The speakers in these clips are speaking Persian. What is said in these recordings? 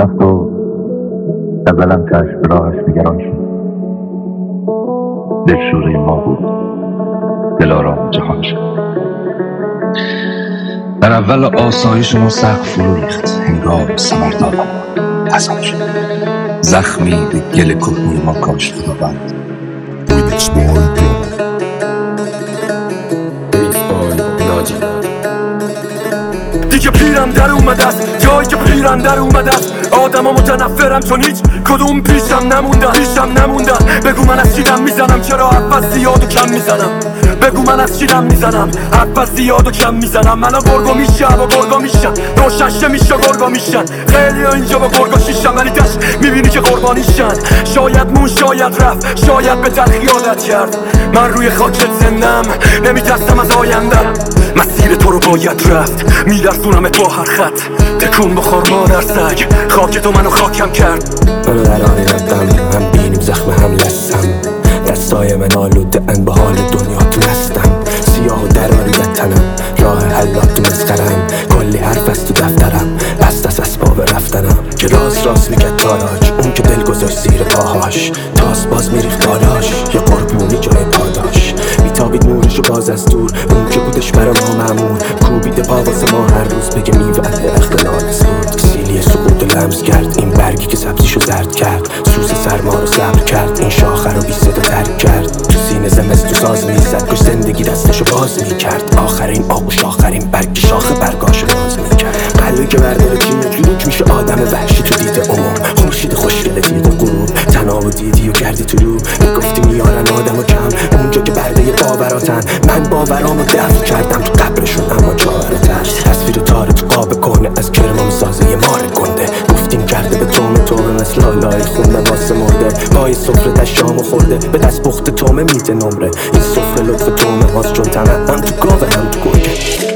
رفت و غزلم چشم به راهش نگران شد. دلشوره ما بود، دلارام جهان شد. در اول آسایش ما سقف فرو ریخت، هنگام ثمر دادن حسن شد. زخمی به گل کهنه ما کاشت خداوند. دیگه پیرم در اومده است، جایی که پیرم در اومده است. آدما متنفرم چون هیچ کدوم پیشم نموندن. بگو من از چیدم میزنم، چرا حرف زیاد و کم میزنم. بگو من از چیدم میزنم، حرف زیاد و کم میزنم. منو گرگا میشم و گرگا میشن، روشنشه میشه گرگا میشن. خیلی اینجا با گرگا شیشن، ولی دشت میبینی که قربانیشن. شاید مون، شاید رفت، شاید به تلخی عادت کرد. من روی خاکت زندم، نمیترسم از آیندم. مسیر تو رو باید رفت، میلرزونم با هر خط. تکون بخور مادر سگ، خاک تو منو خاکم کرد. منو در آن ردم، هم بینیم زخم هم لسم. دستای من آلوده ان به حال دنیا تونستم. سیاه و دراری وطنم، راه حلات تو مسخرم. کلی حرف از تو دفترم، بست از اسباب رفتنم. که راست میکرد تاراج، اون که دل گذاشت زیر پاهاش. تاس باز میریخت بالاش، یه قربونی جای پاداش. میتابید نورشو باز از دور، اون که بودش برا ما مامور. کوبیده پا واسه ما هر روز، بگه میوه درخت نارسود. سیلی سقوط لمس کرد، این برگی که سبزیشو زرد کرد. سوز سرما رو صبر کرد، این شاخه رو بی صدا ترک کرد. تو سینه زمستو ساز میزد، کش زندگی دستشو باز میکرد. آخرین آغوش، آخرین برگ شاخه برگاشو باز میکرد. قلبی که برداره جین جلوک میشه آدم وحشی تو دید عموم. خورشید خوشگل تیغ و غروب، تناب و دیدی و کردی تو رو. میگفتی میارن آدمو کم، اونجا که برده باوراتن. من باورامو دفع کردم تو قبرشون، اما چاره ترس. تصویر تاره تو قاب کهنه، از کرمام سازه یه مار گنده. گفتیم کرده به تومه مثل لالای خونده واسه مرده. پای سفره دشامو خورده، به دست پخت تومه میده نمره. این سفره لطف تومه هاست، چون تمه هم تو گاوه هم تو گرگه.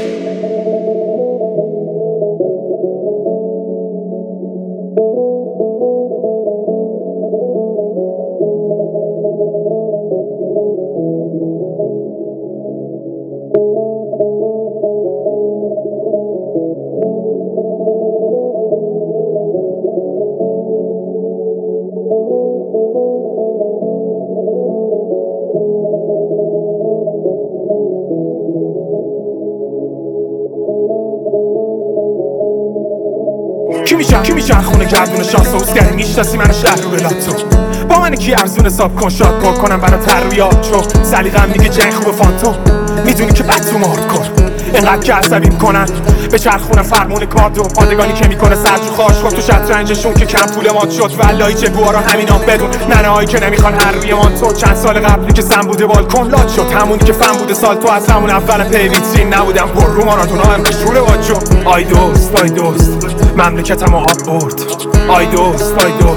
کی میشن خونه گردون شانس و اسگری. میشناسی من شهر رو به لاتو، با من کی ارزون حساب کن. شاد پر کنم برا ترویات چو سلیقم میگه جنگ خوب فانتو. میدونی که بد تو مارد کن، اینقدر که عصبی میکنن. به چرخونم فرمون کاردو، پادگانی که میکنه سرجو خواهش کن. تو شطرنجشون که کم پول مات شد، ولای جگوارا همینا بدون. ننهایی که نمیخوان هر روی مانتو. چند سال قبلی که سم بوده بالکن لات شد، همونی که فهم بوده سال تو. از همون اول پیویترین نبودم پر رو ماراتونا هم که شوره واجو. آی دوست مملکتمو آب برد. آی دوست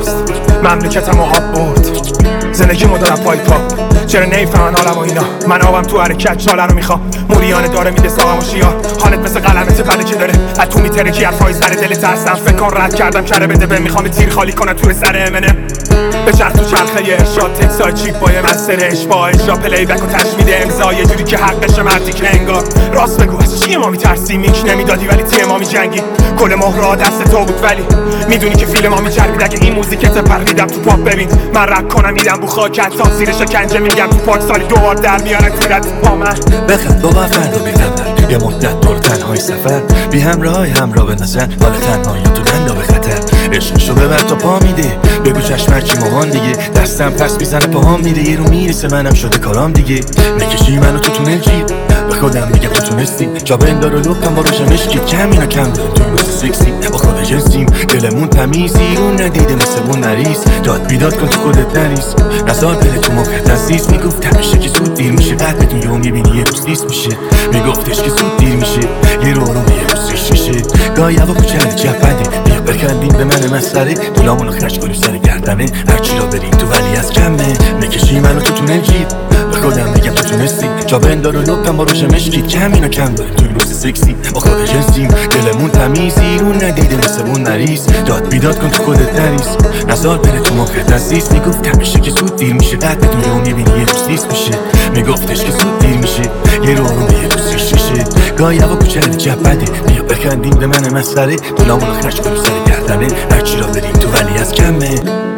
مملکتمو آب برد. زندگیمو دارم پای پاپ، چرا نمیفهمن حالمو اینا. من آبم تو حرکت، چاله رو میخوام. موریانه داره میده ساقم و شیار. حالت مثل قلمت بله که داره، از تو میترکی حرفای سر دل ترسم. فکر کن رد کردم کره بده به، میخوام تیر خالی کنم تو سر امنه. به چرخ تو چرخه یه ارشاد، تکسای چیپ با یه مسترش. با اجرا پلی بک و تشمید امضا، یه جوری که حقش مردی که انگار. راست بگو از چیه ما میترسی؟ میک نمیدادی ولی تیم ما میجنگی. کل مهرها دست تو بود، ولی میدونی که فیلم ما میچربید. اگه این موزیکت پرقیدم تو پاپ، ببین من رپ کنم میدم بو خاکت. تا زیر شکنجه میگم تو پاک، سالی دوبار در میارن تیرت با من. بخند با فردا بی‌خبر، یه مدت دور تنهای سفر. بی همراه به نظر، حال تنهایی تو نندا به خطر. عشقشو ببر تا پا میده، بگو چشمت چی مامان دیگه. دستم پس میزنه پاهام میره، یه رو میرسه منم شده کارام دیگه. نکشی منو تو تونل جیر، به خودم میگم تو تونستی. جا بندار و لپم با روشم اشکید، کم اینا کم داره توی مثل سکسی. با خود جنسیم، دلمون تمیزی، اون ندیده مثل اون نریس. داد بیداد کن تو خودت نریس، نزار بره تو موقعت عزیز. میگفت همیشه که زود دیر میشه، بعد بدون یه میبینی یه روز دیست میشه. میگفتش که زود دیر میشه، یه رو یه روز ریش میشه. گاهی هوا کوچه جبده، بیا بکندیم به من مسئله. دلامونو خرج کنیم سر گردنه، هرچی را بریم تو ولی از کمه. نکشی منو تو تونل جیر، به خودم میگم تو تونستی. جا بندار و لپم با روشم اشکید، کم اینا کم داریم توی روز سکسی. با خود جنسیم، دلمون تمیزی، اون ندیده مثل اون نریس. داد بیداد کن تو خودت نریس، نزار بره تو موقعت عزیز. میگفت همیشه که زود دیر میشه، بعد بدون یه میبینی یه روز دیست میشه. میگفتش که زود دیر میشه، یه رو یه روز ریش میشه. گاهی هوا کوچه جبده، بیا بکندیم به من مسئله. دلامونو خرج کنیم سر گردنه. رفتنه، هرچی را بری تو ولی از کمه.